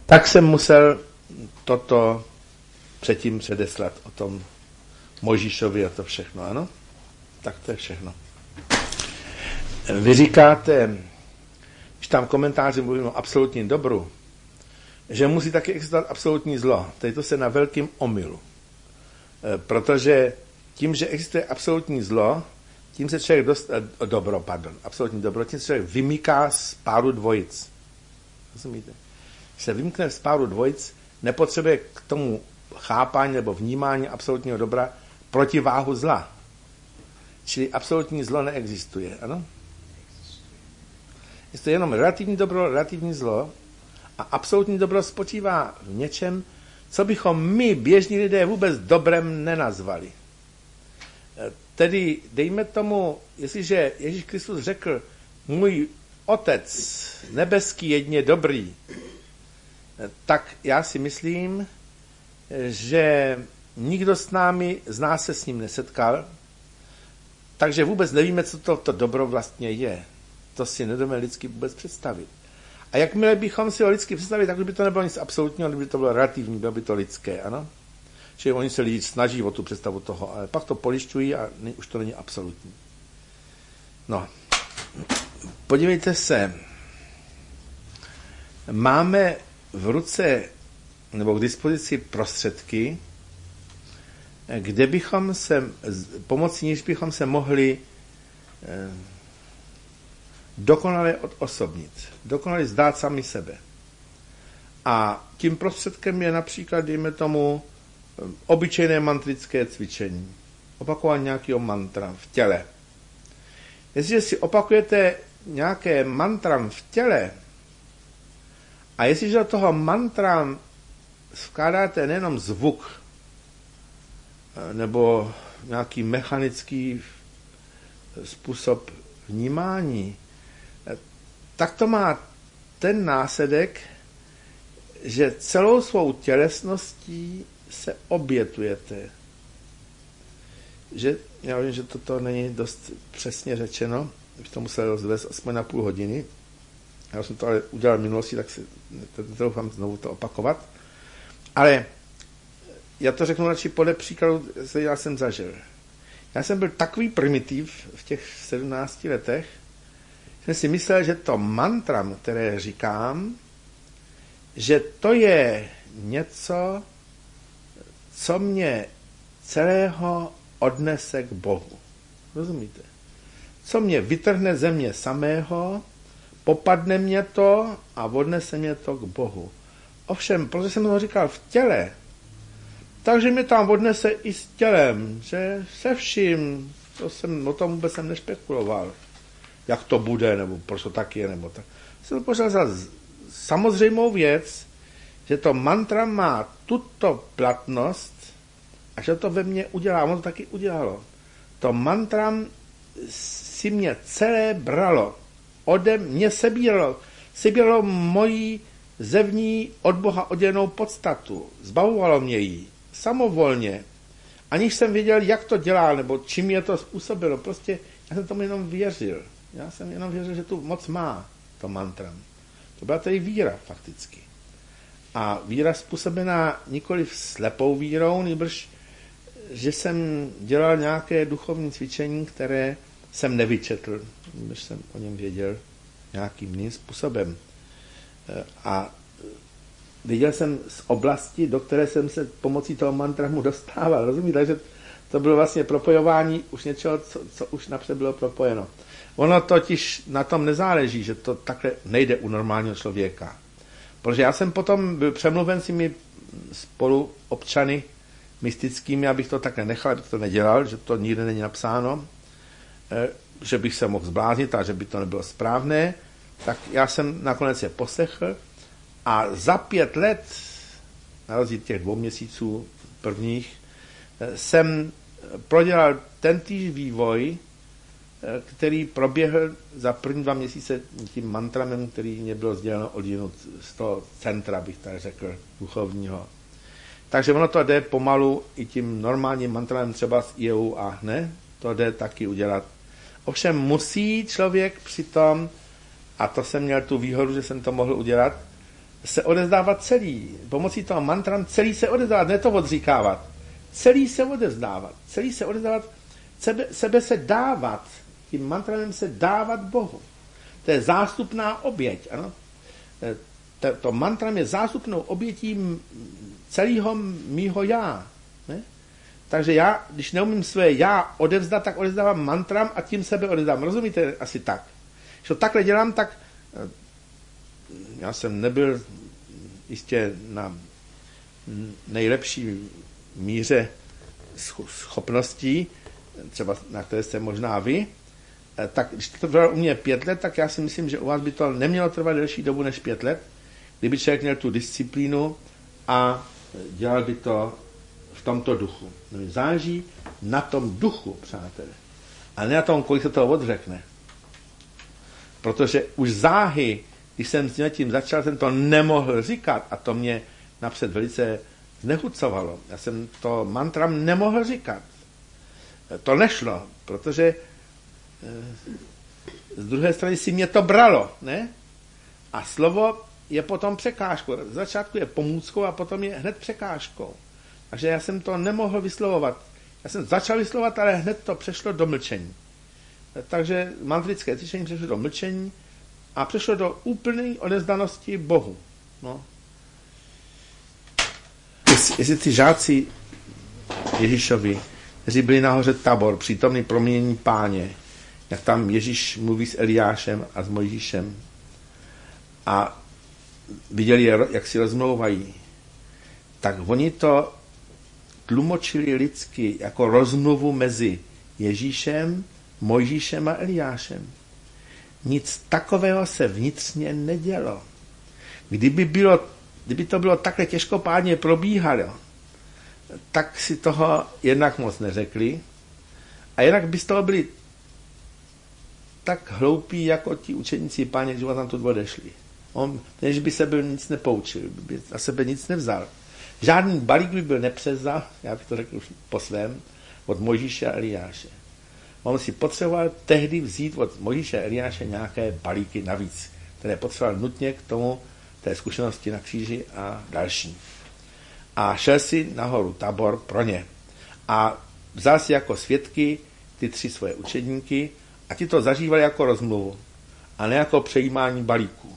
Tak jsem musel toto předtím předeslat o tom Mojžíšovi a to všechno, ano? Tak to je všechno. Vy říkáte, když tam komentáři mluvím o absolutním dobru, že musí taky existovat absolutní zlo. Tady to se na velkým omylu. Protože tím, že existuje absolutní zlo, tím se člověk absolutní dobro, tím se člověk vymyká z páru dvojic. Rozumíte? Když se vymkne z páru dvojic, nepotřebuje k tomu chápání nebo vnímání absolutního dobra protiváhu zla. Čili absolutní zlo neexistuje, ano? Je to jenom relativní dobro, relativní zlo a absolutní dobro spočívá v něčem, co bychom my, běžní lidé, vůbec dobrem nenazvali. Tedy dejme tomu, jestliže Ježíš Kristus řekl, můj Otec nebeský jedině dobrý, tak já si myslím, že nikdo z nás se s ním nesetkal, takže vůbec nevíme, co to dobro vlastně je. To si nedovedeme lidsky vůbec představit. A jakmile bychom si ho lidsky představili, tak by to nebylo nic absolutního, kdyby to bylo relativní, bylo by to lidské, ano? Čili oni se lidi snaží o tu představu toho, ale pak to polišťují a už to není absolutní. No, podívejte se, máme v ruce nebo k dispozici prostředky, kde bychom se, pomocí níž bychom se mohli dokonale odosobnit, dokonale zdát sami sebe. A tím prostředkem je například, dejme tomu, obyčejné mantrické cvičení. Opakování nějakého mantra v těle. Jestliže si opakujete nějaké mantram v těle a jestliže do toho mantra vkládáte nejenom zvuk nebo nějaký mechanický způsob vnímání, tak to má ten následek, že celou svou tělesností se obětujete. Že, já vím, že toto není dost přesně řečeno, bych to musel rozvést aspoň na půl hodiny. Já jsem to ale udělal v minulosti, tak si doufám znovu to opakovat. Ale já to řeknu radši podle příkladu, co já jsem zažil. Já jsem byl takový primitiv v těch 17 letech, že jsem si myslel, že to mantram, které říkám, že to je něco, co mě celého odnese k Bohu. Rozumíte? Co mě vytrhne ze mě samého, popadne mě to a odnese mě to k Bohu. Ovšem, protože jsem to říkal v těle, takže mě tam odnese i s tělem, že se vším, o tom vůbec jsem nešpekuloval, jak to bude, nebo proč to tak je, nebo tak. Jsem to požádal za samozřejmou věc, že to mantra má tuto platnost a že to ve mně udělá. Ono to taky udělalo. To mantram si mě celé bralo. Ode mě sebíralo moji zevní od Boha oddělenou podstatu. Zbavovalo mě ji. Samovolně. Aniž jsem věděl, jak to dělá, nebo čím je to způsobilo. Prostě já jsem tomu jenom věřil. Já jsem jenom věřil, že tu moc má to mantram. To byla tedy víra fakticky. A víra způsobená nikoliv slepou vírou, nýbrž, že jsem dělal nějaké duchovní cvičení, které jsem nevyčetl, nýbrž jsem o něm věděl nějakým jiným způsobem. A viděl jsem z oblasti, do které jsem se pomocí toho mantramu dostával. Rozumíte? Takže to bylo vlastně propojování už něčeho, co už napřed bylo propojeno. Ono totiž na tom nezáleží, že to takhle nejde u normálního člověka. Protože já jsem potom byl přemluven s těmi spoluobčany mystickými, abych to takhle nechal, abych to nedělal, že to nikde není napsáno, že bych se mohl zbláznit a že by to nebylo správné, tak já jsem nakonec je poslechl a za 5 let, na rozdíl těch 2 měsíců prvních, jsem prodělal tentýž vývoj, který proběhl za první 2 měsíce tím mantramem, který mě bylo sděleno odjinut z toho centra, bych tak řekl, duchovního. Takže ono to jde pomalu i tím normálním mantramem třeba z IEU a ne, to jde taky udělat. Ovšem musí člověk přitom, a to jsem měl tu výhodu, že jsem to mohl udělat, se odevzdávat celý. Pomocí toho mantram celý se odevzdávat, ne to odříkávat. Celý se odevzdávat. Celý se odevzdávat, sebe se dávat. Tím mantramem se dávat Bohu. To je zástupná oběť. Ano? To mantram je zástupnou obětí celého mýho já. Ne? Takže já, když neumím své já odevzdat, tak odevzdávám mantram a tím sebe odevzdám. Rozumíte? Asi tak. Když to takhle dělám, tak já jsem nebyl jistě na nejlepší míře schopností, třeba na které jste možná vy, tak když to trvalo u mě 5 let, tak já si myslím, že u vás by to nemělo trvat delší dobu než 5 let, kdyby člověk měl tu disciplínu a dělal by to v tomto duchu. Záleží na tom duchu, přátelé. A ne na tom, kolik se toho odřekne. Protože už záhy, když jsem s tím začal, jsem to nemohl říkat a to mě napřed velice znechucovalo. Já jsem to mantram nemohl říkat. To nešlo, protože z druhé strany si mě to bralo, ne? A slovo je potom překážkou. Z začátku je pomůckou a potom je hned překážkou. Takže já jsem to nemohl vyslovovat. Já jsem začal vyslovovat, ale hned to přešlo do mlčení. Takže mantrické cvičení přešlo do mlčení a přešlo do úplné odevzdanosti Bohu. No. Jestli ty žáci Ježíšovi, kteří byli nahoře Tabor, přítomný proměnění Páně, jak tam Ježíš mluví s Eliášem a s Mojžíšem a viděli, jak si rozmlouvají, tak oni to tlumočili lidsky jako rozmluvu mezi Ježíšem, Mojžíšem a Eliášem. Nic takového se vnitřně nedělo. Kdyby to bylo takhle těžkopádně probíhalo, tak si toho jednak moc neřekli a jednak by z toho byli tak hloupí, jako ti učeníci Páně, když tam tu odešli. On, než by se byl nic nepoučil, by na sebe nic nevzal. Žádný balík by byl nepřevzal, já bych to řekl už po svém, od Mojžíše a Eliáše. On si potřeboval tehdy vzít od Mojžíše a Eliáše nějaké balíky navíc, které potřeboval nutně k tomu té zkušenosti na kříži a další. A šel si nahoru Tabor pro ně. A vzal si jako svědky ty 3 svoje učedníky a ti to zažívali jako rozmluvu a ne jako přejímání balíků.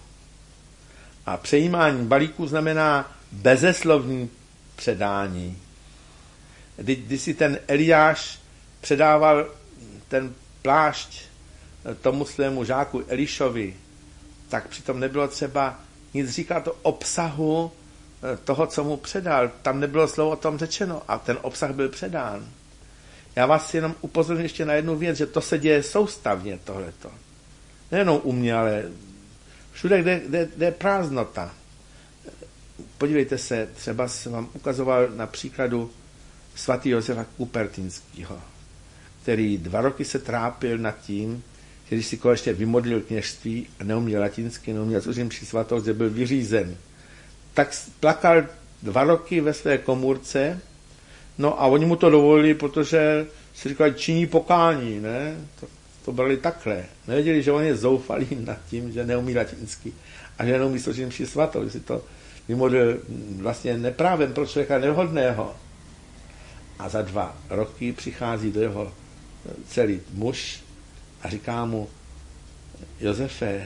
A přejímání balíků znamená bezeslovní předání. Když si ten Eliáš předával ten plášť tomu svému žáku Elišovi, tak přitom nebylo třeba nic říkat o obsahu toho, co mu předal. Tam nebylo slovo o tom řečeno a ten obsah byl předán. Já vás jenom upozorňuji ještě na jednu věc, že to se děje soustavně tohleto. Nejenom u mě, ale všude, kde je prázdnota. Podívejte se, třeba jsem vám ukazoval na příkladu svatého Josefa Kupertinského, který 2 roky se trápil nad tím, že když si konečně vymodlil kněžství a neuměl latinsky, neuměl služím při svatou, že byl vyřízen, tak plakal 2 roky ve své komůrce, no a oni mu to dovolili, protože si říkali, činí pokání, ne? To brali takhle. Nevěděli, že on je zoufalý nad tím, že neumí latinsky a že neumí služím při svatou, že si to vymodlil vlastně neprávem pro člověka nevhodného. A za 2 roky přichází do jeho celý muž a říká mu, Josefe,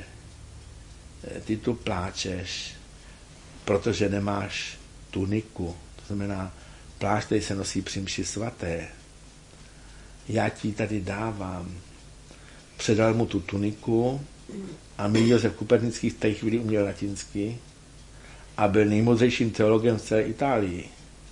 ty tu pláčeš, protože nemáš tuniku. To znamená, plášť, který se nosí při mši svaté. Já ti tady dávám. Předal mu tu tuniku a milý Josef Kupernický v té chvíli uměl latinsky a byl nejmoudřejším teologem v celé Itálii.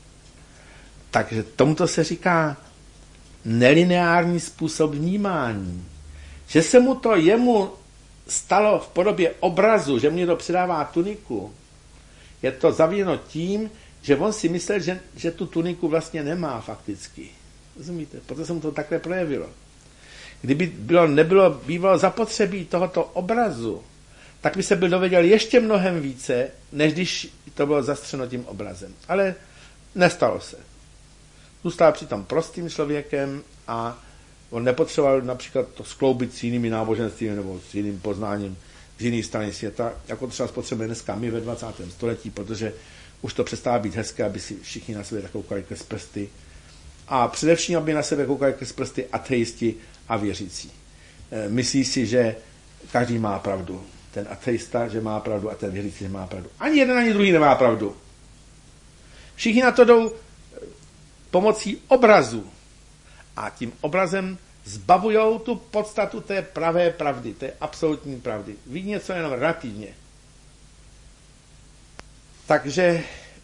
Takže tomuto se říká nelineární způsob vnímání. Že se mu to jemu stalo v podobě obrazu, že mě to předává tuniku, je to zavíjeno tím, že on si myslel, že tu tuniku vlastně nemá fakticky. Rozumíte? Proto se mu to takhle projevilo. Kdyby bývalo zapotřebí tohoto obrazu, tak by se byl dověděl ještě mnohem více, než když to bylo zastřeno tím obrazem. Ale nestalo se. Zůstal přitom prostým člověkem a on nepotřeboval například to skloubit s jinými náboženstvími nebo s jiným poznáním z jiné strany světa, jako třeba spotřebujeme dneska my ve 20. století, protože už to přestává být hezké, aby si všichni na sebe tak koukali přes prsty. A především, aby na sebe koukali přes prsty ateisti a věřící. Myslí si, že každý má pravdu. Ten ateista, že má pravdu, a ten věřící, že má pravdu. Ani jeden, ani druhý nemá pravdu. Všichni na to jdou pomocí obrazu. A tím obrazem zbavujou tu podstatu té pravé pravdy, té absolutní pravdy. Vidí něco jenom relativně. Takže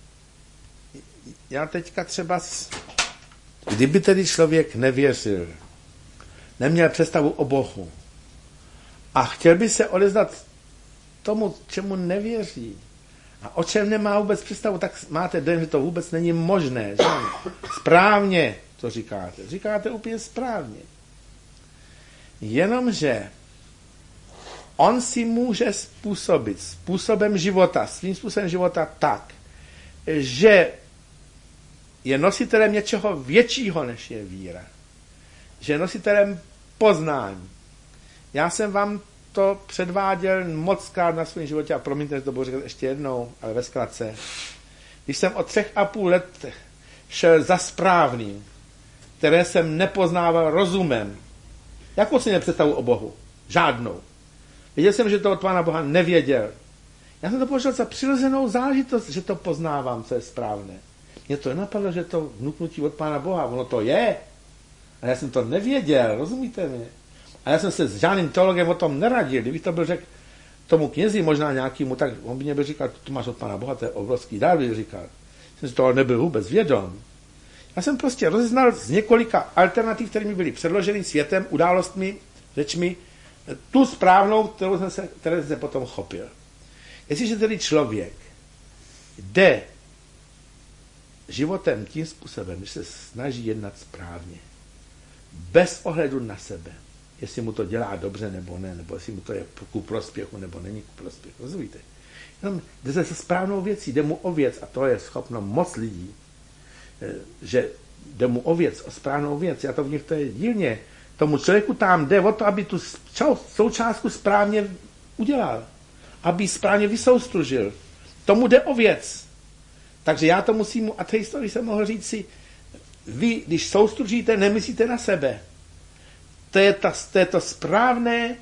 já teďka třeba, kdyby tedy člověk nevěřil, neměl představu o Bohu a chtěl by se odezdat tomu, čemu nevěří a o čem nemá vůbec představu, tak máte dojem, že to vůbec není možné. Že? Správně to říkáte. Říkáte úplně správně. Jenomže on si může způsobit způsobem života, svým způsobem života tak, že je nositelem něčeho většího, než je víra. Že je nositelem poznání. Já jsem vám to předváděl mockrát na svém životě a promiňte, že to budu říkat ještě jednou, ale ve zkratce. Když jsem od 3,5 let šel za správným, které jsem nepoznával rozumem, jakou si nepředstavu o Bohu? Žádnou. Věděl jsem, že to od Pána Boha nevěděl. Já jsem to považoval za přirozenou záležitost, že to poznávám, co je správné. Mně to nenapadlo, že to vnuknutí od Pána Boha, ono to je. A já jsem to nevěděl, rozumíte mi? A já jsem se s žádným teologem o tom neradil. Kdybych to byl řekl tomu knězi, možná nějakýmu, tak on by mě byl říkal, to máš od Pána Boha, to je obrovský dar, by říkal. Jsem si toho nebyl vůbec vědom. Já jsem prostě rozeznal z několika alternativ, které mi byly předloženy světem, událostmi, řečmi, tu správnou, které jsem se potom chopil. Jestliže tedy člověk jde životem tím způsobem, že se snaží jednat správně, bez ohledu na sebe, jestli mu to dělá dobře nebo ne, nebo jestli mu to je ku prospěchu nebo není ku prospěchu, rozumíte? Jenom jde se správnou věcí, jde mu o věc, a to je schopno moc lidí, že jde mu o věc, o správnou věc, já to v nich to je dílně. Tomu člověku tam jde o to, aby tu součástku správně udělal, aby správně vysoustružil. Tomu jde o věc. Takže já to musím mu ateistovi se mohl říct si, vy, když soustružíte, nemyslíte na sebe. To je to správné,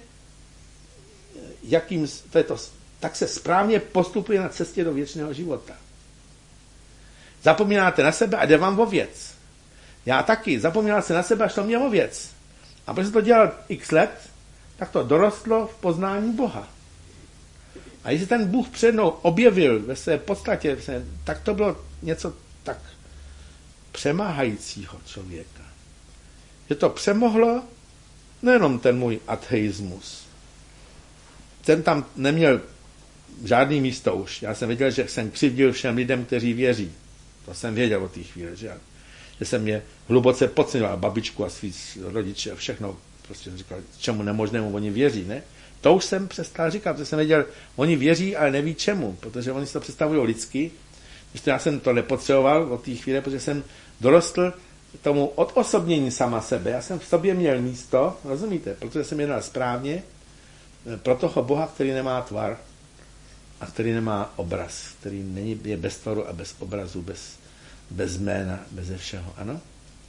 tak se správně postupuje na cestě do věčného života. Zapomínáte na sebe a jde vám o věc. Já taky. Zapomínal se na sebe a šlo mě o věc. A protože to dělal x let, tak to dorostlo v poznání Boha. A jestli ten Bůh přednou objevil ve své podstatě, tak to bylo něco tak přemáhajícího člověka. Že to přemohlo nejenom ten můj ateismus. Ten tam neměl žádný místo už. Já jsem věděl, že jsem křivdil všem lidem, kteří věří. To jsem věděl od té chvíle, že jsem je hluboce podceňoval, babičku a svý rodiče a všechno. Prostě říkal, čemu nemožnému oni věří, ne? To už jsem přestal říkat, protože jsem věděl, oni věří, ale neví čemu, protože oni si to představují lidsky. Ještě já jsem to nepotřeboval od té chvíle, protože jsem dorostl tomu odosobnění sama sebe. Já jsem v sobě měl místo, rozumíte, protože jsem jednal správně pro toho Boha, který nemá tvar a který nemá obraz, který je bez tvaru a bez obrazu, bez jména, bez všeho, ano?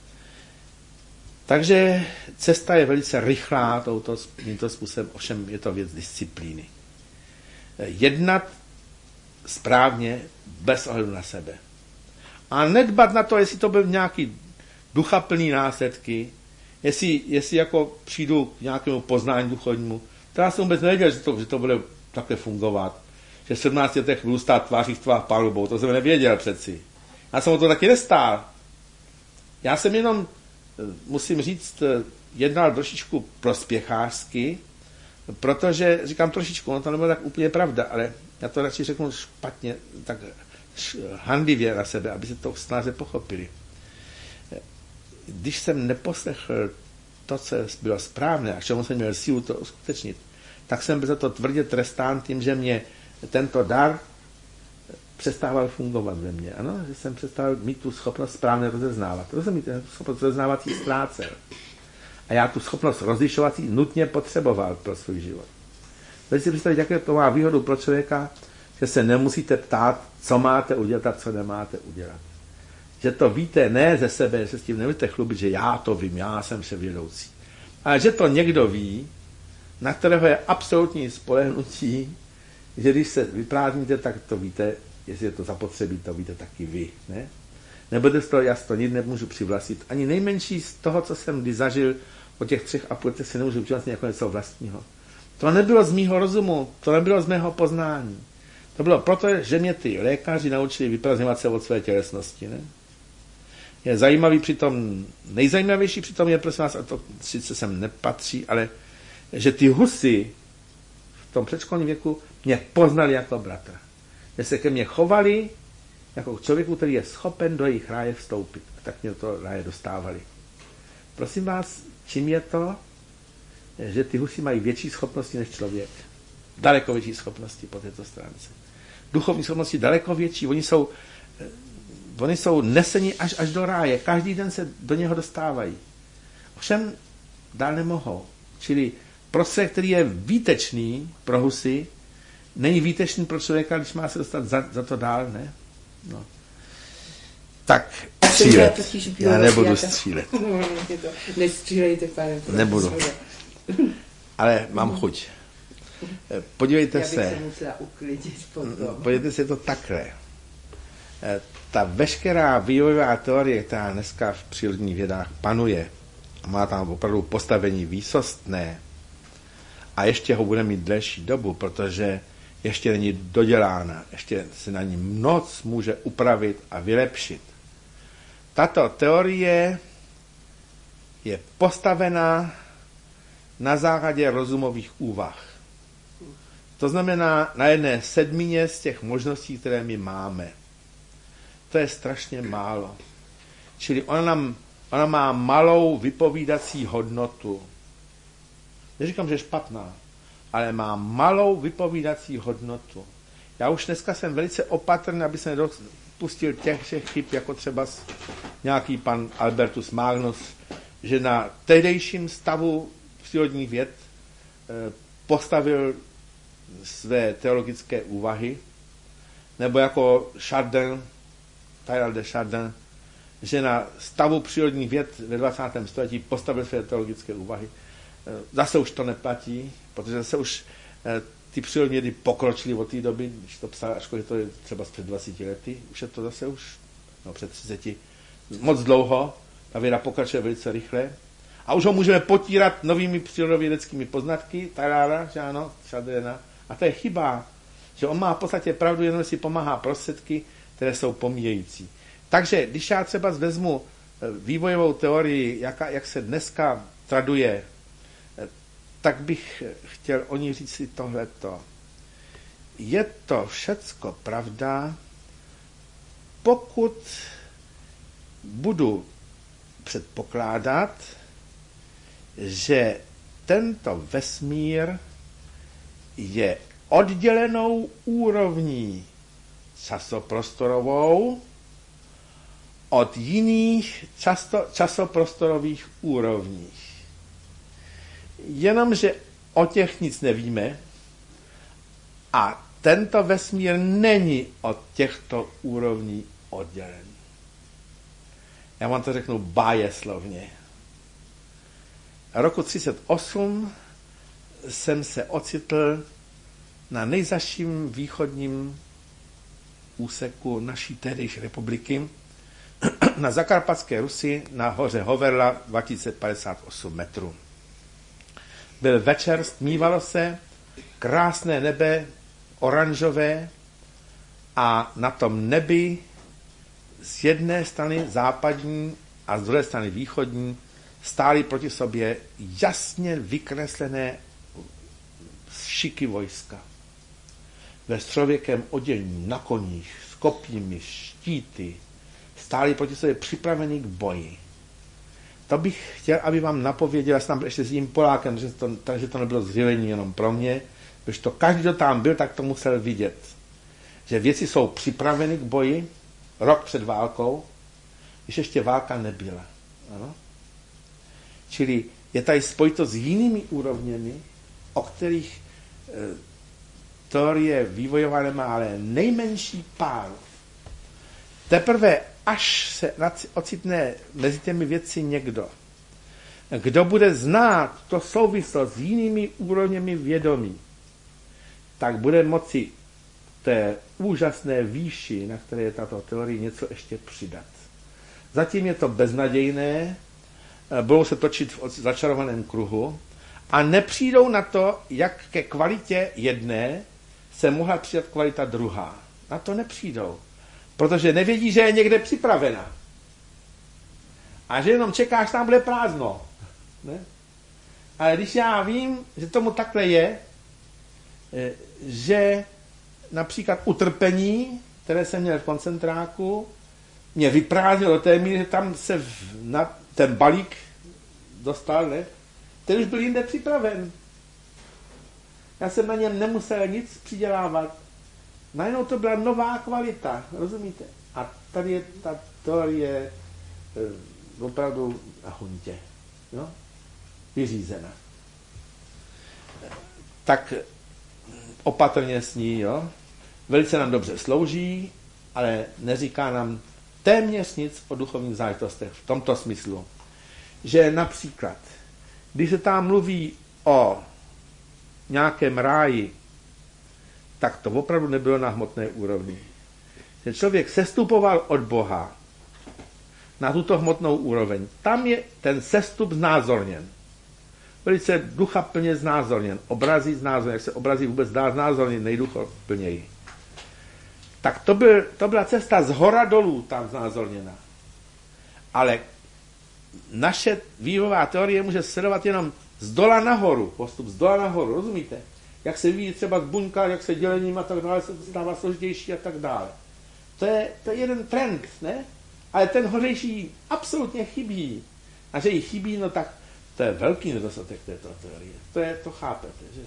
Takže cesta je velice rychlá tímto způsobem, ovšem je to věc disciplíny. Jednat správně bez ohledu na sebe. A nedbat na to, jestli to byl nějaký duchaplný následky, jestli jako přijdu k nějakému poznání duchovnímu. To já jsem vůbec nevěděl, že to bude takhle fungovat. Že v 17 letech budu stát tváří v tvách pálubou. To jsem nevěděl přeci. Já jsem o to taky nestál. Já jsem jenom, musím říct, jednal trošičku prospěchářsky, protože, říkám trošičku, ono to nebylo tak úplně pravda, ale já to radši řeknu špatně, tak handlivě na sebe, aby se to snáze pochopili. Když jsem neposlechl to, co bylo správné a čemu jsem měl sílu to uskutečnit, tak jsem byl za to tvrdě trestán tím, že mě tento dar přestával fungovat ve mně. Ano, že jsem přestal mít tu schopnost správně rozeznávat. Rozumíte, tu schopnost rozeznávat ji ztrácel. A já tu schopnost rozlišovat ji nutně potřeboval pro svůj život. Teď si představit, jaké to má výhodu pro člověka, že se nemusíte ptát, co máte udělat a co nemáte udělat. Že to víte ne ze sebe, že se s tím nebudete chlubit, že já to vím, já jsem vševědoucí. Ale že to někdo ví, na kterého je absolutní spolehnutí, že když se vyprázdníte, tak to víte, jestli je to zapotřebí, to víte taky vy. Ne? Nebude to, já to nic nemůžu přivlastnit. Ani nejmenší z toho, co jsem kdy zažil o těch 3,5 letech, si nemůžu přivlastnit jako něco vlastního. To nebylo z mýho rozumu, to nebylo z mého poznání. To bylo proto, že mě ty lékaři naučili vyprazňovat se od své tělesnosti. Ne? Je zajímavý přitom, nejzajímavější přitom je, prosím vás, a to sice sem nepatří, ale že ty husy v tom předškolním věku mě poznali jako bratra. Že se ke mně chovali jako k člověku, který je schopen do jejich ráje vstoupit. A tak mě to ráje dostávali. Prosím vás, čím je to, že ty husy mají větší schopnosti než člověk. Daleko větší schopnosti po této stránce. Duchovní schopnosti daleko větší. Oni jsou neseni až do ráje. Každý den se do něho dostávají. Ovšem dál nemohou. Čili prostředek, který je výtečný pro husy, není výtečný pro člověka, když má se dostat za to dál, ne? No. Tak, střílet. Já nebudu střílet. Nestřílejte, pane. Nebudu. Ale mám chuť. Podívejte se. Já bych se musela uklidit potom. Podívejte se to takhle. Ta veškerá vývojová teorie, která dneska v přírodních vědách panuje, má tam opravdu postavení výsostné a ještě ho bude mít delší dobu, protože ještě není dodělána, ještě se na ní moc může upravit a vylepšit. Tato teorie je postavená na základě rozumových úvah. To znamená na jedné sedmině z těch možností, které my máme. To je strašně málo. Čili ona má malou vypovídací hodnotu. Neříkám, že je špatná, ale má malou vypovídací hodnotu. Já už dneska jsem velice opatrný, aby se nedopustil těch chyb, jako třeba nějaký pan Albertus Magnus, že na tehdejším stavu přírodních věd postavil své teologické úvahy, nebo jako Chardin, Teilhard de Chardin, že na stavu přírodních věd ve 20. století postavil své teologické úvahy. Zase už to neplatí, protože zase už ty přírodní vědy pokročily od té doby, když to psal, ačkoliv to je třeba před 20 lety, už je to zase před 30. Moc dlouho, ta věda pokračuje velice rychle. A už ho můžeme potírat novými přírodovědeckými poznatky, Teilharda, že ano, Chardina. A to je chyba, že on má v podstatě pravdu, jenom si pomáhá prostředky, které jsou pomíjející. Takže když já třeba vezmu vývojovou teorii, jak se dneska traduje, tak bych chtěl o ní říct si tohleto. Je to všecko pravda, pokud budu předpokládat, že tento vesmír je oddělenou úrovní časoprostorovou od jiných časoprostorových úrovních. Jenomže o těch nic nevíme a tento vesmír není od těchto úrovní oddělený. Já vám to řeknu bájeslovně. Roku 1938 jsem se ocitl na nejzaším východním úseku naší tehdejší republiky, na Zakarpatské Rusi, na hoře Hoverla, 2058 metrů. Byl večer, stmívalo se, krásné nebe, oranžové, a na tom nebi z jedné strany západní a z druhé strany východní stály proti sobě jasně vykreslené šiky vojska. Ve středověkém odění, na koních, s kopími, štíty, stáli proti sobě připraveni k boji. To bych chtěl, aby vám napověděl, já jsem tam byl ještě s tím Polákem, takže to nebylo zjevení jenom pro mě, když to každý, kdo tam byl, tak to musel vidět. Že věci jsou připraveny k boji rok před válkou, když ještě válka nebyla. Ano? Čili je tady spojito s jinými úrovněmi, o kterých teorie vývojová nemá ale nejmenší páru. Teprve až se ocitne mezi těmi vědci někdo, kdo bude znát to souvislost s jinými úrovněmi vědomí, tak bude moci té úžasné výši, na které je tato teorie, něco ještě přidat. Zatím je to beznadějné, budou se točit v začarovaném kruhu a nepřijdou na to, jak ke kvalitě jedné se mohla přidat kvalita druhá. Na to nepřijdou, protože nevědí, že je někde připravena. A že jenom čekáš, tam bude prázdno. Ne? Ale když já vím, že tomu takhle je, že například utrpení, které jsem měl v koncentráku, mě vyprázdnilo do té míry, že tam se na ten balík dostal, ne? Ten už byl jinde připraven. Já jsem na něm nemusel nic přidělávat. Najednou to byla nová kvalita, rozumíte? A tady je ta teorie opravdu na huntě, jo? Vyřízena. Tak opatrně s ní, jo? Velice nám dobře slouží, ale neříká nám téměř nic o duchovních záležitostech v tomto smyslu. Že například, když se tam mluví o nějakém ráji, tak to opravdu nebylo na hmotné úrovni. Že člověk sestupoval od Boha na tuto hmotnou úroveň. Tam je ten sestup znázorněn. Velice duchaplně znázorněn. Obrazí znázorněn. Jak se obrazí vůbec dá znázorněn nejduchaplněji. Tak to byla cesta z hora dolů tam znázorněna. Ale naše vývojová teorie může sledovat jenom z dola nahoru. Postup z dola nahoru, rozumíte? Jak se vyvíjí třeba z buňka, jak se dělením a tak dále se stává složitější a tak dále. To je jeden trend, ne? Ale ten hořejší absolutně chybí. A že jí chybí, no tak to je velký nedostatek této teorie. To chápete, že?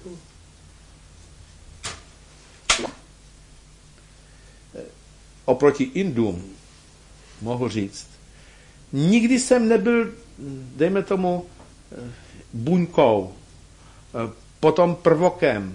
Oproti Indům mohu říct, nikdy jsem nebyl, dejme tomu, buňkou, potom prvokem,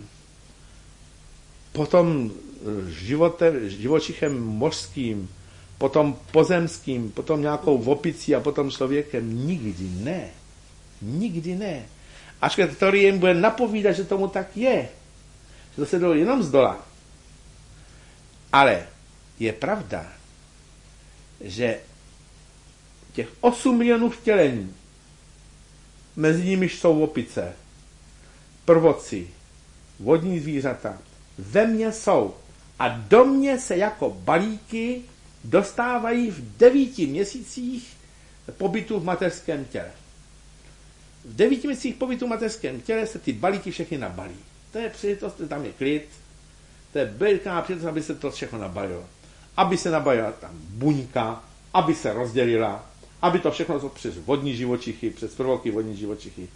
potom živočichem mořským, potom pozemským, potom nějakou opicí a potom člověkem. Nikdy ne. Nikdy ne. Až ta teorie jim bude napovídat, že tomu tak je. Že to se dalo jenom z dola. Ale je pravda, že těch 8 milionů vtělení, mezi nimiž jsou opice, prvoci, vodní zvířata, ve mně jsou. A do mě se jako balíky dostávají v 9 měsících pobytu v mateřském těle. V 9 měsících pobytu v mateřském těle se ty balíky všechny nabalí. To je příležitost, tam je klid, to je veliká příležitost, aby se to všechno nabalilo. Aby se nabalila tam buňka, aby se rozdělila, aby to všechno přes vodní živočichy, přes prvoky vodní živočichy,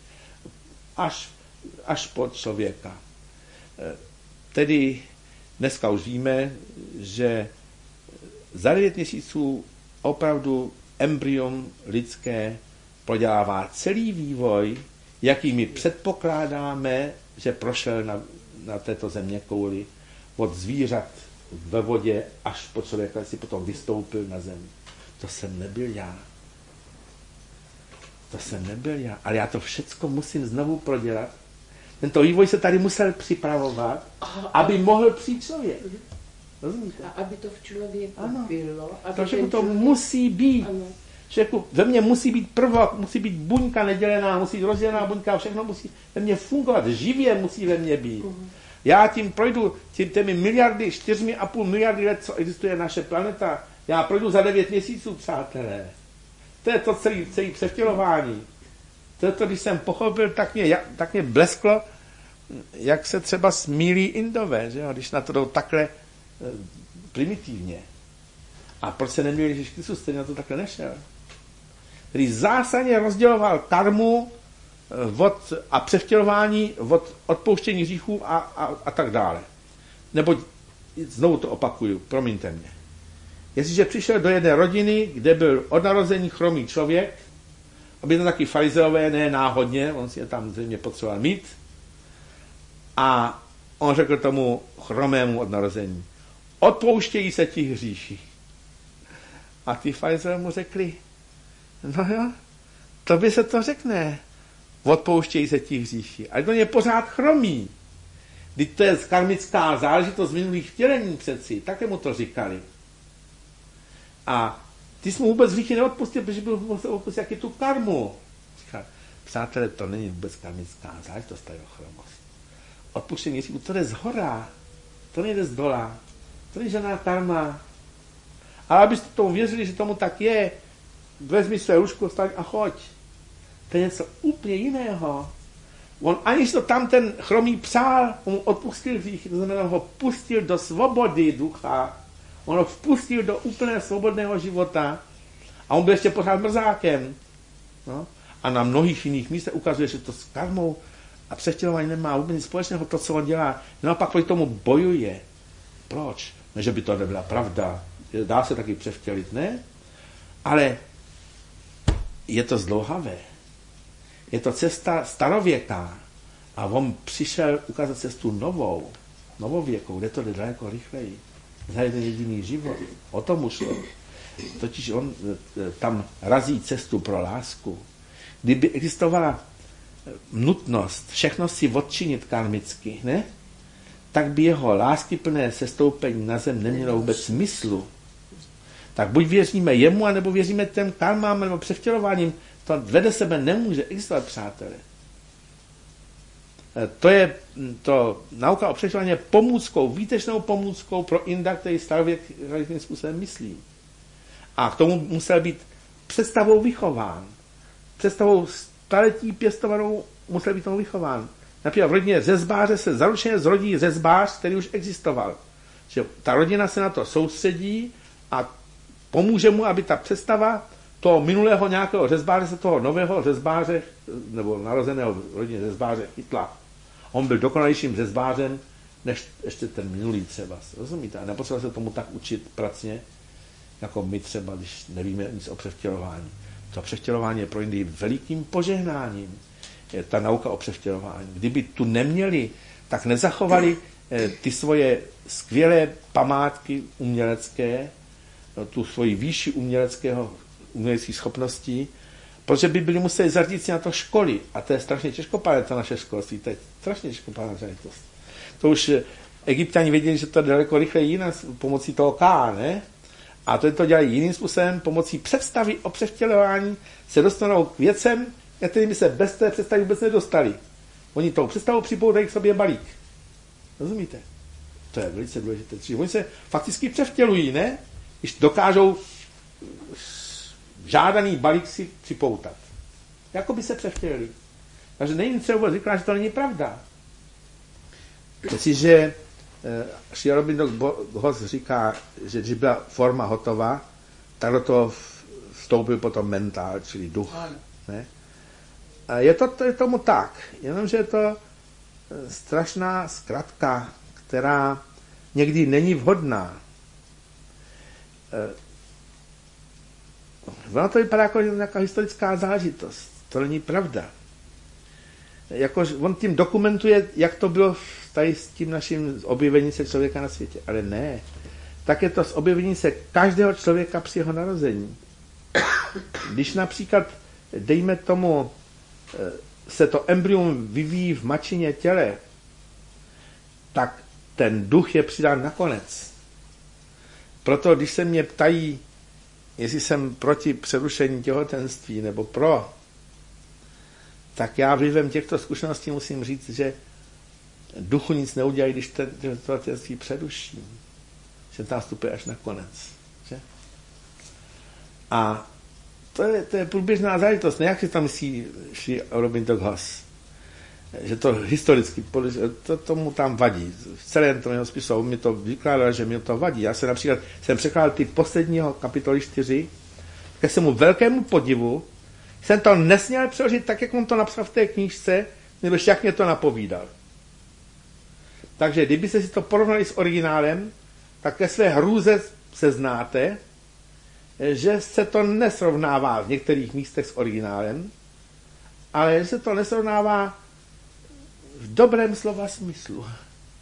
až po člověka. Tedy dneska už víme, že za 9 měsíců opravdu embryom lidské prodělává celý vývoj, jaký my předpokládáme, že prošel na této zeměkouli od zvířat ve vodě až po člověka, si potom vystoupil na zemi. To jsem nebyl já. Ale já to všecko musím znovu prodělat. Tento vývoj se tady musel připravovat, aby mohl přijít člověk. Rozumíte? A aby to v člověku ano. bylo. To všechno to musí být. Člověku, ve mně musí být prvok, musí být buňka nedělená, musí být rozdělená buňka, všechno musí ve mně fungovat, živě musí ve mně být. Já tím projdu, těmi 4,5 miliardy let, co existuje naše planeta, já projdu za 9 měsíců, přátelé. To je to celé převtělování. To je to, když jsem pochopil, tak mě blesklo, jak se třeba smílí Indové, že jo? Když na to jdou takhle primitivně. A proč se neměl Ježíš Kristus, který na to takhle nešel? Který zásadně rozděloval karmu a převtělování od odpouštění hříchů a tak dále. Nebo znovu to opakuju, promiňte mě. Jestliže přišel do jedné rodiny, kde byl od narození chromý člověk, aby to taky farizeové, ne náhodně, on si je tam zřejmě potřeboval mít, a On řekl tomu chromému od narození, odpouštějí se ti hříši. A ty farizeové mu řekli, no jo, tobě se to řekne, odpouštějí se ti hříši. Ale to je pořád chromý. Když to je karmická záležitost minulých vtělení přeci, také mu to říkali. A ty jsi mu vůbec hříchy neodpustil, protože byl musel odpustit jaký tu karmu. Říkal, přátelé, to není vůbec karmická záležitost, ta jeho chromost. Odpuštění hříchů, to jde zhora, to nejde z dola, to není žádná karma. Ale abyste tomu věřili, že tomu tak je, vezmi své lůžko, vstaň a choď. To je něco úplně jiného. On aniž to tam ten chromý přál, on mu odpustil hříchy, to znamená, ho pustil do svobody ducha, on ho vpustil do úplně svobodného života a on byl ještě pořád mrzákem. No? A na mnohých jiných místech ukazuje, že to s karmou a převtělování nemá vůbec nic společného, to, co on dělá. No a pak proti tomu bojuje. Proč? Ne, že by to nebyla pravda. Dá se taky převtělit, ne? Ale je to zdlouhavé. Je to cesta starověká. A on přišel ukázat cestu novověkou, kde to jde daleko rychleji. Za jeden jediný život. O tom šlo. Totiž on tam razí cestu pro lásku. Kdyby existovala nutnost všechno si odčinit karmicky, ne? Tak by jeho láskyplné sestoupení na zem nemělo vůbec smyslu. Tak buď věříme jemu, anebo věříme těm karmám, nebo převtělováním. To vedle sebe nemůže existovat, přátelé. To je to nauka o převtělování je pomůckou, výtečnou pomůckou pro Inda, který starověk tím způsobem myslí. A k tomu musel být představou vychován. Představou staletí pěstovanou musel být tomu vychován. Například v rodině řezbáře se zaručeně zrodí řezbář, který už existoval. Že ta rodina se na to soustředí a pomůže mu, aby ta představa toho minulého nějakého řezbáře se toho nového řezbáře, nebo narozeného v rodině řezbáře chytla. On byl dokonalejším řezbářem, než ještě ten minulý třeba. Rozumíte? A nepotřeba se tomu tak učit pracně, jako my třeba, když nevíme nic o převtělování. To převtělování je pro Indii velikým požehnáním. Je ta nauka o převtělování. Kdyby tu neměli, tak nezachovali ty svoje skvělé památky umělecké, tu svoji výši uměleckých schopností, protože by byli museli zařídit si na to školy. A to je strašně těžkopádné, to naše školství. To je strašně těžkopádná záležitost. To už Egypťani věděli, že to je daleko rychleji jinak pomocí toho K, ne? A to dělají jiným způsobem, pomocí představy o převtělování se dostanou k věcem, kterými se bez té představy vůbec nedostali. Oni tou představou připoudají k sobě balík. Rozumíte? To je velice důležité. Čiže oni se fakticky převtělují, ne? Když dokážou žádaný balík si připoutat. Jako by se převtělili. Takže není třeba říkat, že to není pravda. Jestliže Sri Aurobindo Ghosh říká, že když byla forma hotová, tak do toho vstoupil potom mentál, čili duch. Ne? A je tomu tak, jenomže je to strašná zkratka, která někdy není vhodná. Ono to vypadá jako nějaká historická záležitost. To není pravda. On tím dokumentuje, jak to bylo tady s tím naším objevením se člověka na světě. Ale ne. Tak je to s objevením se každého člověka při jeho narození. Když například, dejme tomu, se to embryum vyvíjí v mačině těle, tak ten duch je přidán nakonec. Proto, když se mě ptají, jestli jsem proti přerušení těhotenství nebo pro, tak já vlivem těchto zkušeností musím říct, že duchu nic neudělají, když to těhotenství přeruší. Že tam vstupuje až nakonec. Že? A to je průběžná záležitost. Ne, jak si tam myslí Sri Aurobindo Ghosh. Že to historicky, tomu tam vadí. V celém tom jeho spisu mi to vykládal, že mi to vadí. Já jsem překládal ty posledního kapitoly 4, ke svému velkému podivu, jsem to nesměl přeložit tak, jak on to napsal v té knížce, nebo jak mě to napovídal. Takže kdybyste si to porovnali s originálem, tak ke své hrůze se znáte, že se to nesrovnává v některých místech s originálem, ale že se to nesrovnává v dobrém slova smyslu.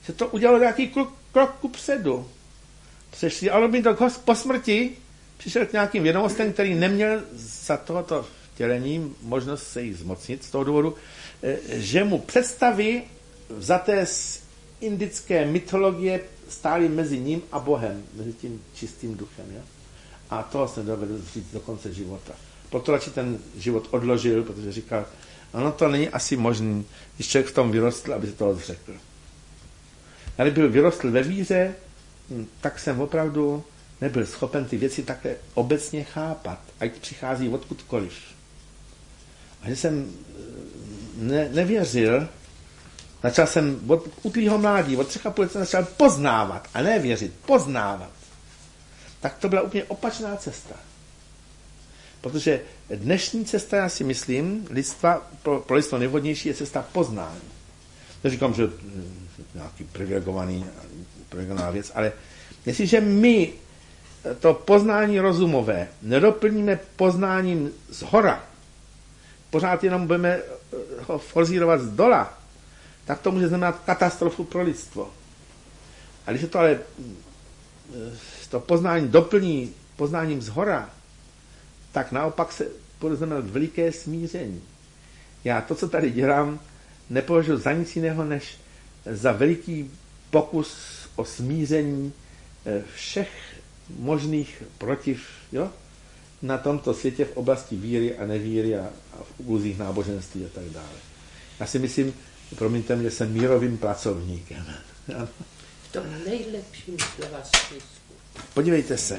že to udělalo nějaký krok kupředu. Přešli, ale by to po smrti přišel k nějakým vědomostem, který neměl za tohoto vtělení možnost se jich zmocnit z toho důvodu, že mu představy vzaté z indické mytologie stály mezi ním a Bohem, mezi tím čistým duchem. Ja? A toho se nedovedl říct do konce života. Proto radši ten život odložil, protože říkal, ono to není asi možný, když člověk v tom vyrostl, aby se toho zřekl. Ale byl vyrostl ve víře, tak jsem opravdu nebyl schopen ty věci také obecně chápat, ať přichází odkudkoliv. A že jsem nevěřil, začal jsem od útlýho mládí, od 3,5 let jsem začal poznávat, a ne věřit, poznávat. Tak to byla úplně opačná cesta. Protože dnešní cesta, já si myslím, lidstva, pro lidstvo nejvhodnější je cesta poznání. Neříkám, že nějaký privilegovaná věc, ale jestliže my to poznání rozumové nedoplníme poznáním zhora, pořád jenom budeme ho forzírovat z dola, tak to může znamenat katastrofu pro lidstvo. A když se to ale to poznání doplní poznáním zhora, tak naopak se bude znamenat veliké smíření. Já to, co tady dělám, nepovažuji za nic jiného, než za veliký pokus o smíření všech možných protiv, jo? Na tomto světě v oblasti víry a nevíry a v různých náboženství a tak dále. Já si myslím, promiňte mě, jsem mírovým pracovníkem. V tom nejlepším slova smyslu. Podívejte se.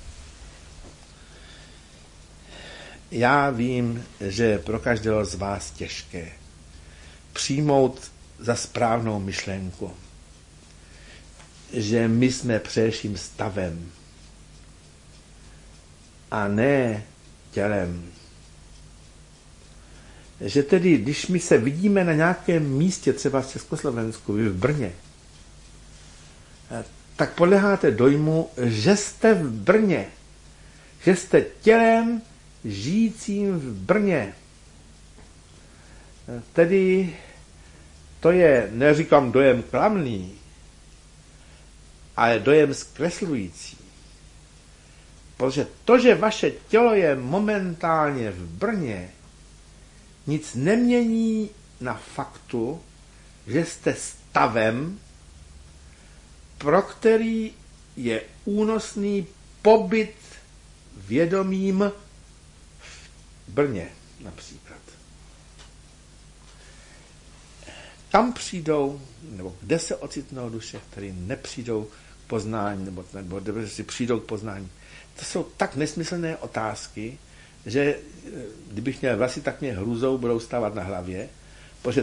Já vím, že je pro každého z vás těžké přijmout za správnou myšlenku, že my jsme především stavem a ne tělem. Že tedy, když my se vidíme na nějakém místě, třeba v Československu, v Brně, tak podléháte dojmu, že jste v Brně, že jste tělem žijícím v Brně. Tedy to je, neříkám dojem klamný, ale dojem zkreslující. Protože to, že vaše tělo je momentálně v Brně, nic nemění na faktu, že jste stavem, pro který je únosný pobyt vědomím v Brně například. Tam přijdou, nebo kde se ocitnou duše, které nepřijdou k poznání, nebo kde si přijdou k poznání. To jsou tak nesmyslné otázky, že kdybych měl vlasy, tak mě hrůzou budou stávat na hlavě, protože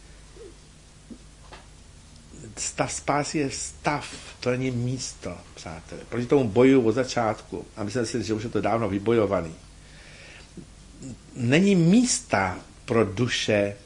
stav spásy je stav, to není místo, přátelé. Proti tomu bojuju od začátku a myslím si, že už je to dávno vybojovaný. Není místa pro duše,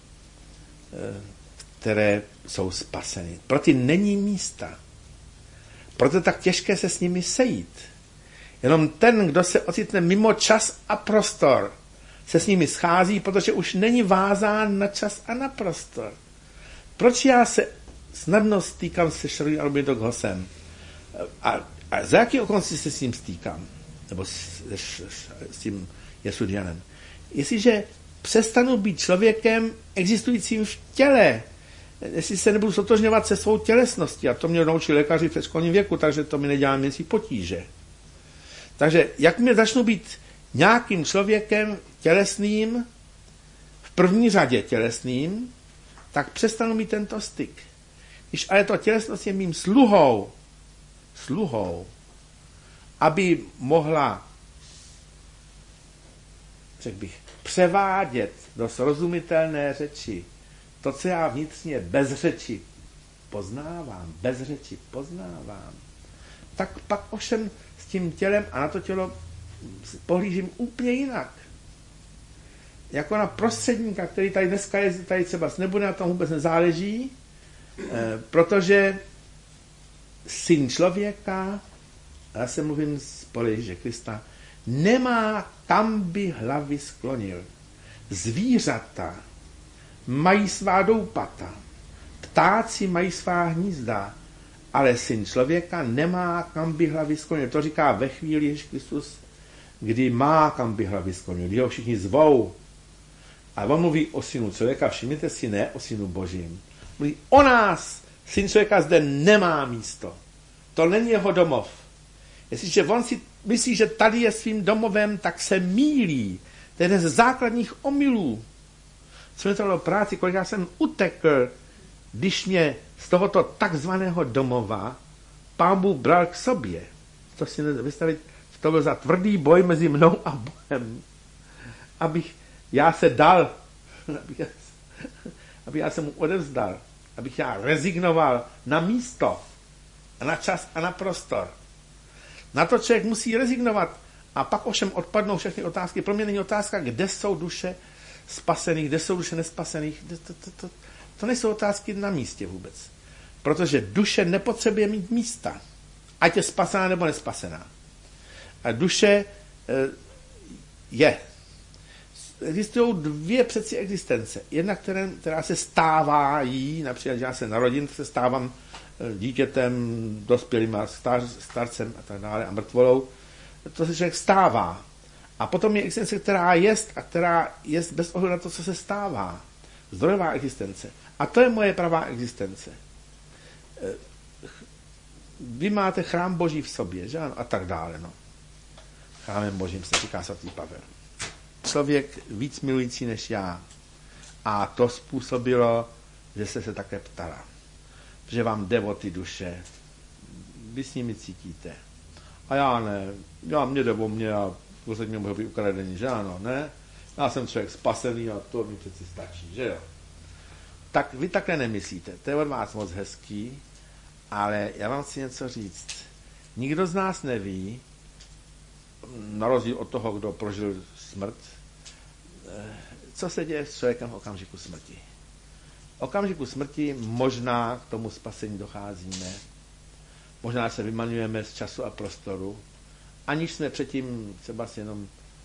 které jsou spaseny. Proti není místa. Proto je tak těžké se s nimi sejít. Jenom ten, kdo se ocitne mimo čas a prostor, se s nimi schází, protože už není vázán na čas a na prostor. Proč já se snadno stýkám se Šrojí Albinok Hosem? A za jaký okolnosti se s ním stýkám? Nebo s tím Jesudianem? Jestliže přestanu být člověkem existujícím v těle, jestli se nebudu sotožňovat se svou tělesností, a to mě naučili lékaři v předškolním věku, takže to mi nedělá měsíc potíže. Takže jakmile začnu být nějakým člověkem tělesným, v první řadě tělesným, tak přestanu mít tento styk. Když ale to tělesnost je mým sluhou, aby mohla, řekl bych, převádět do srozumitelné řeči to, co já vnitřně bez řeči poznávám, tak pak ovšem s tím tělem a na to tělo pohlížím úplně jinak. Jako na prostředníka, který tady dneska je, tady třeba nebude, na tom vůbec nezáleží, protože syn člověka, já se mluvím z pole Ježíše Krista, nemá kam by hlavy sklonil. Zvířata mají svá doupata, Ptáci mají svá hnízda, ale Syn člověka nemá kam by hlavy sklonil. To říká ve chvíli Ježíš Kristus, kdy má kam by hlavy sklonil, kdy ho všichni zvou. A on mluví o Synu člověka, všimněte si, ne o Synu Božím. Mluví o nás. Syn člověka zde nemá místo. To není jeho domov. Jestliže on si myslí, že tady je svým domovem, tak se mýlí. To je jeden z základních omylů. Co mě to dalo práci, kolikrát jsem utekl, když mě z tohoto takzvaného domova Pán Bůh bral k sobě. To si vystavit, to byl za tvrdý boj mezi mnou a Bohem. Abych já se dal, aby já se mu odevzdal, abych já rezignoval na místo, a na čas a na prostor. Na to člověk musí rezignovat. A pak ovšem odpadnou všechny otázky. Pro mě není otázka, kde jsou duše spasených, kde jsou duše nespasených. To nejsou otázky na místě vůbec. Protože duše nepotřebuje mít místa. Ať je spasená nebo nespasená. A duše je. Existují dvě přeci existence. Jedna, která se stává jí, například, že já se narodím, se stávám dítětem, dospělým a starcem a tak dále a mrtvolou. To se člověk stává. A potom je existence, která je bez ohledu na to, co se stává. Zdrojová existence. A to je moje pravá existence. Vy máte chrám Boží v sobě, že ano? A tak dále, no. Chrámem Božím se říká svatý Pavel. Člověk víc milující než já. A to způsobilo, že jste se také ptala. Že vám jde o ty duše. Vy s nimi cítíte. A já ne. Mě jde o mě a posledně můžu být ukradený, že ano, ne? Já jsem člověk spasený a to mi přeci stačí, že jo? Tak vy takhle nemyslíte. To je od vás moc hezký, ale já vám chci něco říct. Nikdo z nás neví, na rozdíl od toho, kdo prožil smrt, co se děje s člověkem v okamžiku smrti. V okamžiku smrti možná k tomu spasení docházíme, možná se vymaňujeme z času a prostoru, aniž jsme předtím třeba jenom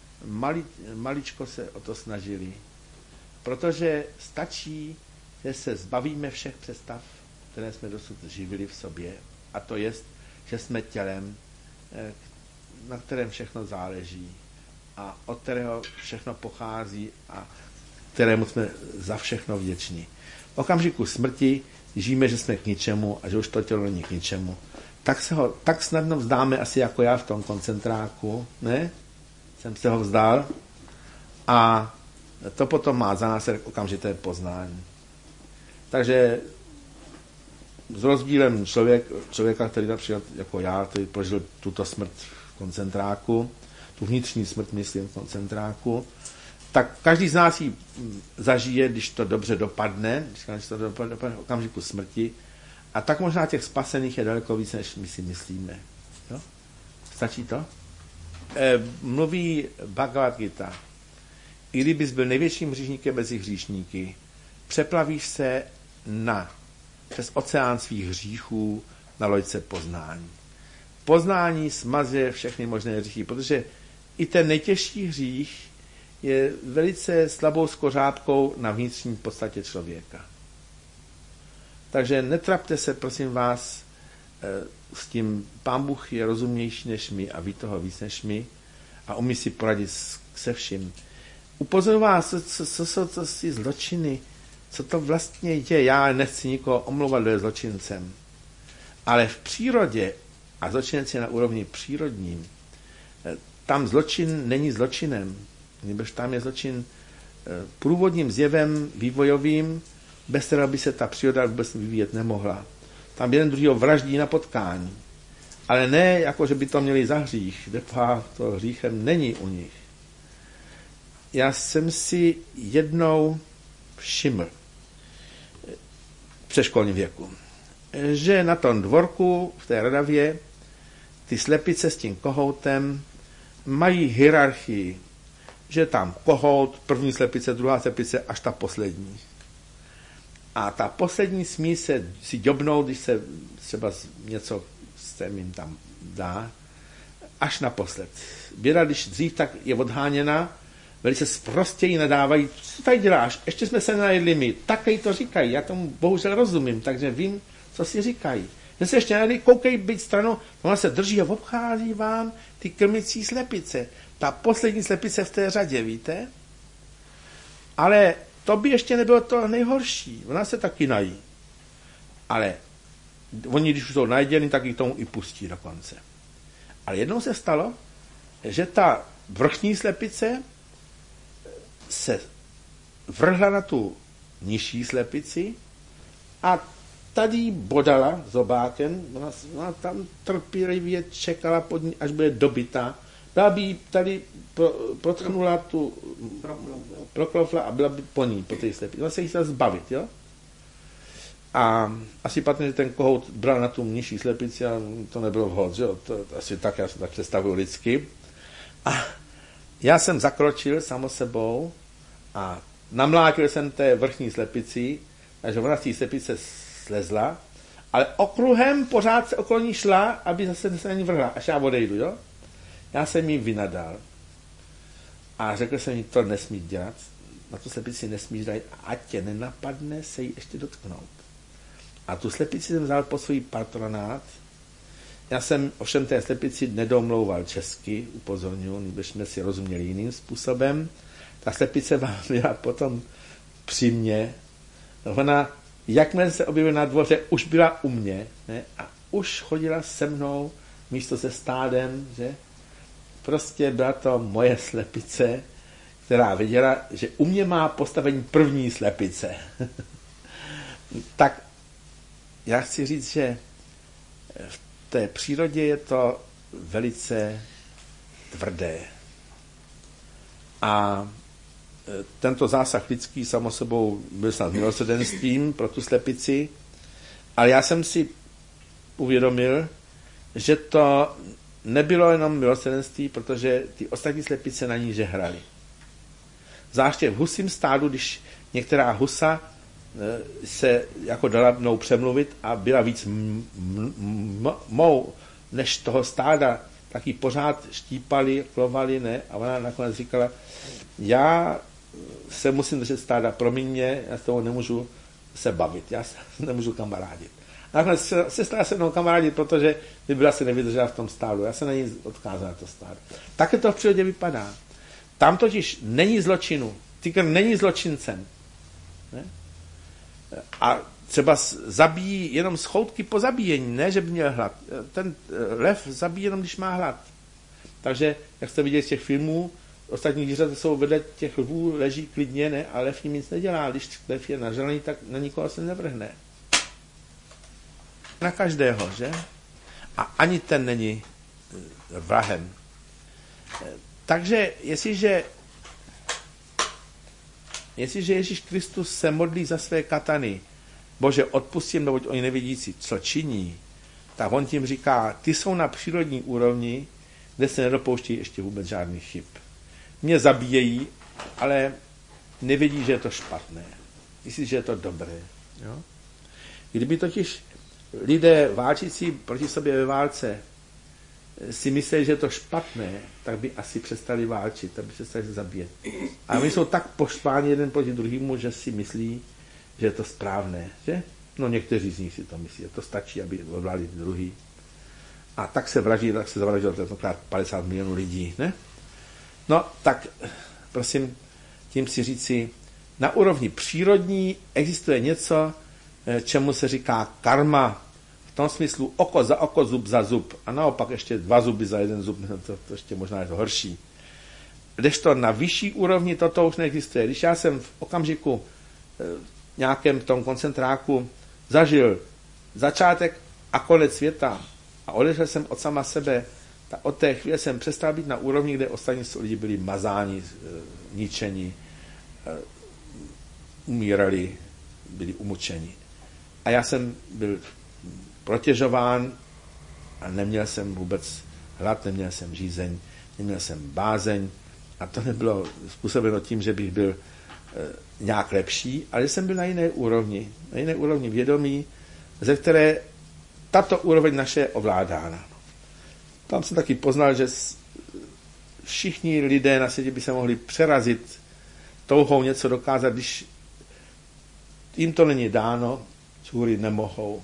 maličko se o to snažili. Protože stačí, že se zbavíme všech představ, které jsme dosud živili v sobě, a to je, že jsme tělem, na kterém všechno záleží a od kterého všechno pochází a kterému jsme za všechno vděční. V okamžiku smrti žijeme, že jsme k ničemu a že už to tělo není k ničemu. Tak se ho tak snadno vzdáme, asi jako já v tom koncentráku, ne? Jsem se ho vzdal a to potom má za následek okamžité poznání. Takže s rozdílem člověka, který například jako já, který prožil tuto smrt v koncentráku, tu vnitřní smrt, myslím, v koncentráku, tak každý z nás ji zažije, když to dobře dopadne, když to dopadne v okamžiku smrti, a tak možná těch spasených je daleko víc, než my si myslíme. Jo? Stačí to? Mluví Bhagavad Gita. I kdybys byl největším hříšníkem mezi hříšníky, přeplavíš se přes oceán svých hříchů na loďce poznání. Poznání smazuje všechny možné hříchy, protože i ten nejtěžší hřích je velice slabou skořápkou na vnitřní podstatě člověka. Takže netrapte se, prosím vás, s tím. Pán Bůh je rozumnější než my a ví toho víc než my a umí si poradit se vším. Upozorňuji vás, co jsou to si zločiny, co to vlastně je. Já nechci nikoho omlouvat, kdo je zločincem. Ale v přírodě, a zločinec je na úrovni přírodním, tam zločin není zločinem, nebož tam je zločin průvodním zjevem vývojovým, bez kterého by se ta příroda vůbec vyvíjet nemohla. Tam jeden druhýho vraždí na potkání. Ale ne, jako že by to měli za hřích. To hříchem není u nich. Já jsem si jednou všiml v předškolním věku, že na tom dvorku v té Radavě ty slepice s tím kohoutem mají hierarchii, že tam kohout, první slepice, druhá slepice, až ta poslední. A ta poslední smí si ďobnout, když se třeba něco se jim tam dá, až naposled. Běda, když dřív tak je odháněna, velice sprostěji nadávají, co tady děláš, ještě jsme se najedli my, taky to říkají, já tomu bohužel rozumím, takže vím, co si říkají. Že se ještě najedli, koukej být stranou, ona se drží a obchází vám ty krmicí slepice. Ta poslední slepice v té řadě, víte? Ale to by ještě nebylo to nejhorší, ona se taky nají. Ale oni, když už jsou najeděni, tak ji tomu i pustí dokonce. Ale jednou se stalo, že ta vrchní slepice se vrhla na tu nižší slepici a tady bodala zobákem, ona tam trpělivě čekala pod ní, až bude dobytá. Byla by tady protchnula tu, proklofla a byla by po ní, po té slepici. Ona se jí chtěla zbavit, jo? A asi patrně ten kohout bral na tu nižší slepici a to nebylo vhod, že jo? To asi tak, já se tak představuju lidsky. A já jsem zakročil samo sebou a namlátil jsem té vrchní slepici, takže ona z té slepice slezla, ale okruhem pořád se okolo ní šla, aby zase se na ní vrhla, až já odejdu, jo? Já jsem jí vynadal a řekl jsem jí, to nesmí dělat, na tu slepici nesmíš dát, ať tě nenapadne se jí ještě dotknout. A tu slepici jsem vzal po svůj patronát. Já jsem ovšem té slepici nedomlouval česky, upozorňuji, než jsme si rozuměli jiným způsobem. Ta slepice byla potom při mně. Ona, jakmile se objevila na dvoře, už byla u mě, ne? A už chodila se mnou místo se stádem, že? Prostě byla to moje slepice, která věděla, že u mě má postavení první slepice. Tak já chci říct, že v té přírodě je to velice tvrdé. A tento zásah lidský samo sebou byl snad milosrdenstvím pro tu slepici, ale já jsem si uvědomil, že to nebylo jenom milosrdenství, protože ty ostatní slepice na ní žehrali. Zvláště v husím stádu, když některá husa se jako dala mnou přemluvit a byla víc mou než toho stáda, tak ji pořád štípali, klovali, ne? A ona nakonec říkala, já se musím držet stáda, promiň mě, já s toho nemůžu se bavit, já se nemůžu kamarádit. A nakonec se stala se mnou kamarádit, protože by byla se nevydržela v tom stádu, já se na ní odkázal na to stádo. Také to v přírodě vypadá. Tam totiž není zločinu, tygr není zločincem. Ne? A třeba zabíjí jenom schoutky po zabíjení, ne, že by měl hlad. Ten lev zabíjí jenom, když má hlad. Takže, jak jste viděli z těch filmů, ostatní zvířata jsou vedle těch lvů, leží klidně, ne, a lev jim nic nedělá. Když lev je nažraný, tak na nikoho se nevrhne. Na každého, že? A ani ten není vrahem. Takže, jestliže Ježíš Kristus se modlí za své katany, Bože, odpustím, neboť oni nevidící, co činí, tak on tím říká, ty jsou na přírodní úrovni, kde se nedopouští ještě vůbec žádných chyb. Mě zabíjejí, ale nevidí, že je to špatné. Myslí, že je to dobré. Jo? Kdyby totiž lidé válčící proti sobě ve válce si mysleli, že je to špatné, tak by asi přestali válčit, tak by přestali se zabíjet. A oni jsou tak poštváni jeden proti druhému, že si myslí, že je to správné, že? No někteří z nich si to myslí, to stačí, aby ovládli druhý. A tak se zavraždilo tentokrát 50 milionů lidí, ne? No, tak prosím, tím si říci, na úrovni přírodní existuje něco, čemu se říká karma, v tom smyslu oko za oko, zub za zub. A naopak ještě 2 zuby za 1 zub, to ještě možná je to horší. Kdežto na vyšší úrovni toto už neexistuje. Když já jsem v okamžiku nějakém tom koncentráku zažil začátek a konec světa a odešel jsem od sama sebe, tak od té chvíle jsem přestal být na úrovni, kde ostatní lidi byli mazáni, ničeni, umírali, byli umučeni. A já jsem byl protěžován a neměl jsem vůbec hlad, neměl jsem žízeň, neměl jsem bázeň a to nebylo způsobeno tím, že bych byl nějak lepší, ale jsem byl na jiné úrovni vědomí, ze které tato úroveň naše je ovládána. Tam jsem taky poznal, všichni lidé na světě by se mohli přerazit touhou něco dokázat, když jim to není dáno, čůry nemohou.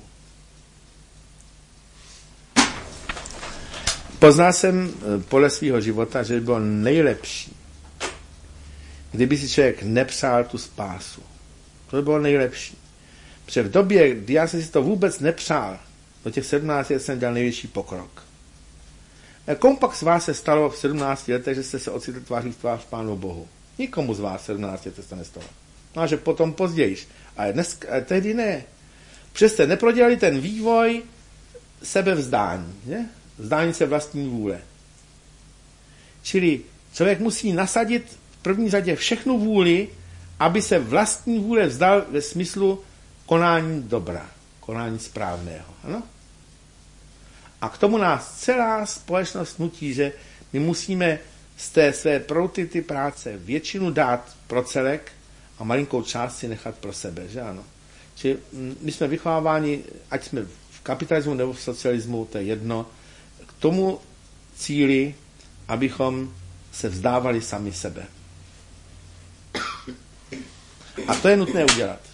Poznal jsem podle svého života, že by bylo nejlepší, kdyby si člověk nepřál tu spásu. To by bylo nejlepší. Protože v době, kdy já jsem si to vůbec nepřál, do těch 17 let jsem dělal největší pokrok. Komu pak z vás se stalo v 17 letech, že jste se ocitli tváří v tvář Pánu Bohu? Nikomu z vás v 17 letech se nestalo. No a že potom později. Ale tehdy ne. Přesto neprodělali ten vývoj sebevzdání. Ne? Vzdání se vlastní vůle. Čili člověk musí nasadit v první řadě všechnu vůli, aby se vlastní vůle vzdal ve smyslu konání dobra, konání správného. Ano? A k tomu nás celá společnost nutí, že my musíme z té své produktivity práce většinu dát pro celek a malinkou část si nechat pro sebe, že ano. Čili my jsme vychováváni, ať jsme v kapitalismu nebo v socialismu, to je jedno, k tomu cíli, abychom se vzdávali sami sebe. A to je nutné udělat.